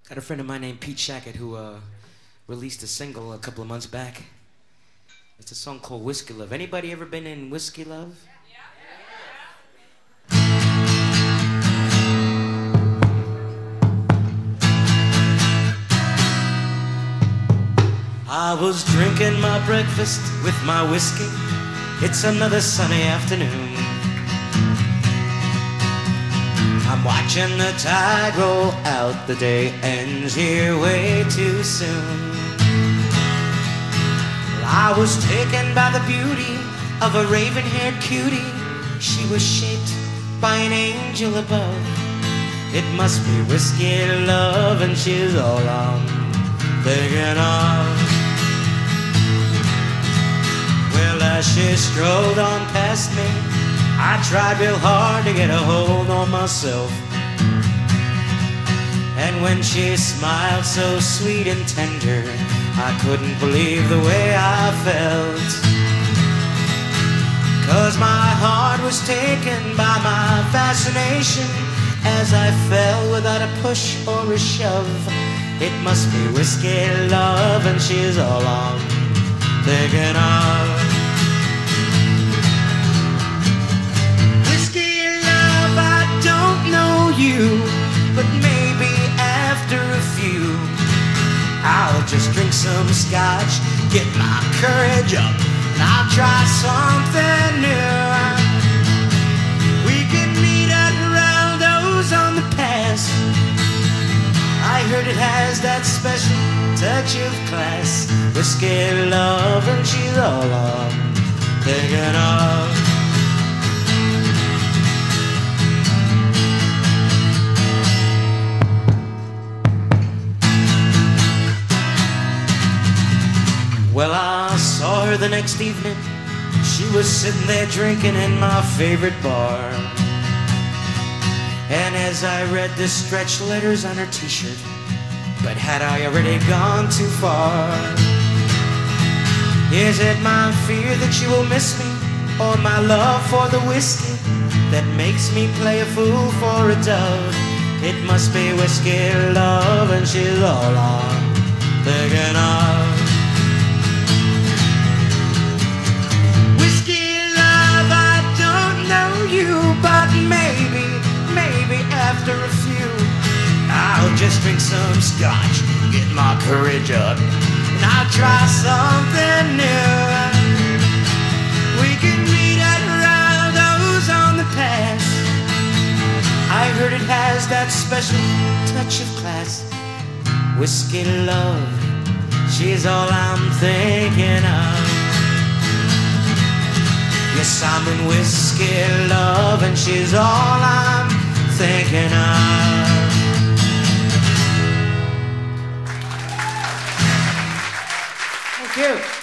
Got a friend of mine named Pete Shackett who released a single a couple of months back. It's a song called Whiskey Love. Anybody ever been in Whiskey Love? I was drinking my breakfast with my whiskey. It's another sunny afternoon. I'm watching the tide roll out. The day ends here way too soon. Well, I was taken by the beauty of a raven-haired cutie. She was shaped by an angel above. It must be whiskey love, and she's all I'm thinking of. Well, as she strolled on past me, I tried real hard to get a hold on myself. And when she smiled so sweet and tender, I couldn't believe the way I felt. 'Cause my heart was taken by my fascination as I fell without a push or a shove. It must be whiskey love, and she's all I'm thinking of. But maybe after a few, I'll just drink some scotch, get my courage up, and I'll try something new. We can meet at Geraldo's on the pass. I heard it has that special touch of class. Whiskey love, and she's all I'm thinking of. Well, I saw her the next evening. She was sitting there drinking in my favorite bar. And as I read the stretched letters on her t-shirt, but had I already gone too far? Is it my fear that she will miss me, or my love for the whiskey that makes me play a fool for a dove? It must be whiskey love, and she's all I'm thinking of. But maybe after a few, I'll just drink some scotch, get my courage up, and I'll try something new. We can meet at Geraldo's on the pass. I heard it has that special touch of class. Whiskey love, she's all I'm thinking of. Yes, I'm in whiskey love, and she's all I'm thinking of. Thank you.